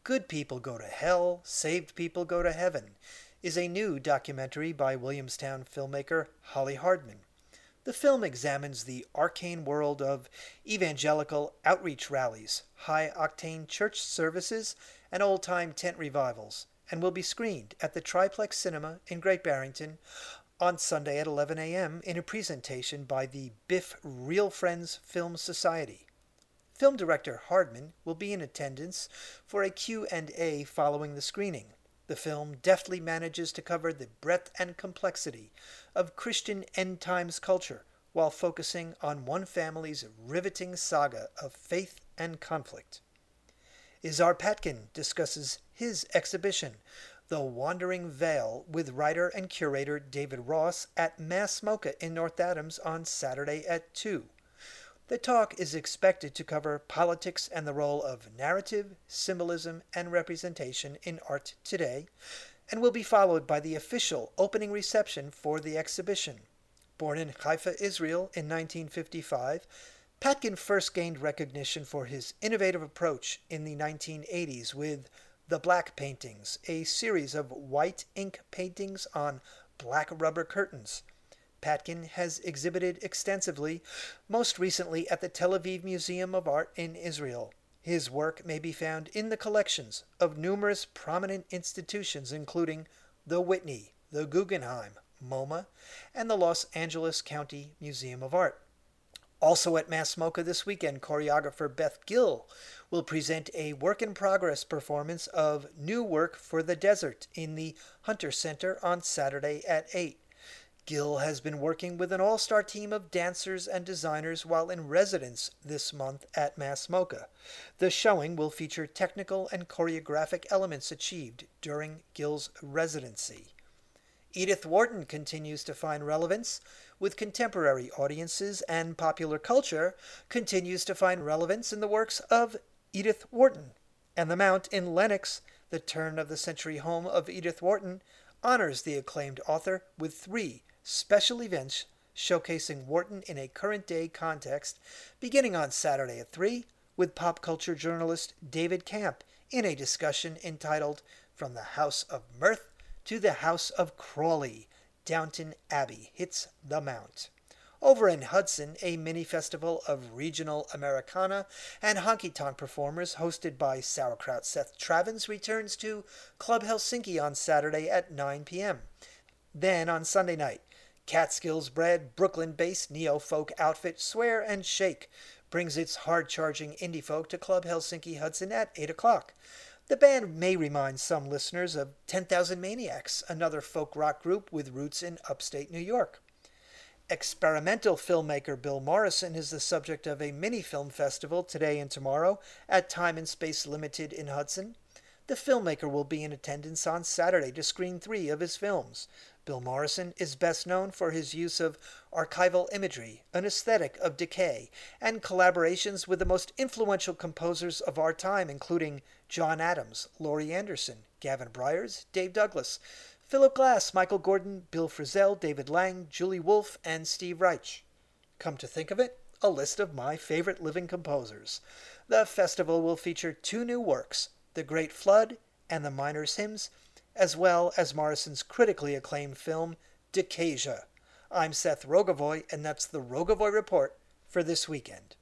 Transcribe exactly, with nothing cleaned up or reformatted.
Good People Go to Hell, Saved People Go to Heaven is a new documentary by Williamstown filmmaker Holly Hardman. The film examines the arcane world of evangelical outreach rallies, high-octane church services, and old-time tent revivals, and will be screened at the Triplex Cinema in Great Barrington on Sunday at eleven a.m. in a presentation by the Biff Real Friends Film Society. Film director Hardman will be in attendance for a Q and A following the screening. The film deftly manages to cover the breadth and complexity of Christian end times culture while focusing on one family's riveting saga of faith and conflict. Izar Patkin discusses his exhibition, The Wandering Veil, with writer and curator David Ross at Mass MoCA in North Adams on Saturday at two. The talk is expected to cover politics and the role of narrative, symbolism, and representation in art today, and will be followed by the official opening reception for the exhibition. Born in Haifa, Israel in nineteen fifty-five, Patkin first gained recognition for his innovative approach in the nineteen eighties with The Black Paintings, a series of white ink paintings on black rubber curtains. Patkin has exhibited extensively, most recently at the Tel Aviv Museum of Art in Israel. His work may be found in the collections of numerous prominent institutions including the Whitney, the Guggenheim, MoMA, and the Los Angeles County Museum of Art. Also at Mass MoCA this weekend, choreographer Beth Gill will present a work-in-progress performance of New Work for the Desert in the Hunter Center on Saturday at eight. Gill has been working with an all-star team of dancers and designers while in residence this month at Mass MoCA. The showing will feature technical and choreographic elements achieved during Gill's residency. Edith Wharton continues to find relevance with contemporary audiences, and popular culture continues to find relevance in the works of Edith Wharton. And the Mount in Lenox, the turn-of-the-century home of Edith Wharton, honors the acclaimed author with three special events showcasing Wharton in a current-day context, beginning on Saturday at three, with pop culture journalist David Camp in a discussion entitled From the House of Mirth to the House of Crawley, Downton Abbey Hits the Mount. Over in Hudson, a mini-festival of regional Americana and honky-tonk performers hosted by sauerkraut Seth Travins returns to Club Helsinki on Saturday at nine p.m. Then on Sunday night, Catskills-bred, Brooklyn-based neo-folk outfit Swear and Shake brings its hard-charging indie folk to Club Helsinki Hudson at eight o'clock. The band may remind some listeners of ten thousand Maniacs, another folk rock group with roots in upstate New York. Experimental filmmaker Bill Morrison is the subject of a mini-film festival today and tomorrow at Time and Space Limited in Hudson. The filmmaker will be in attendance on Saturday to screen three of his films. Bill Morrison is best known for his use of archival imagery, an aesthetic of decay, and collaborations with the most influential composers of our time, including John Adams, Laurie Anderson, Gavin Bryars, Dave Douglas, Philip Glass, Michael Gordon, Bill Frisell, David Lang, Julie Wolfe, and Steve Reich. Come to think of it, a list of my favorite living composers. The festival will feature two new works, The Great Flood and The Miners' Hymns, as well as Morrison's critically acclaimed film, Decasia. I'm Seth Rogovoy, and that's the Rogovoy Report for this weekend.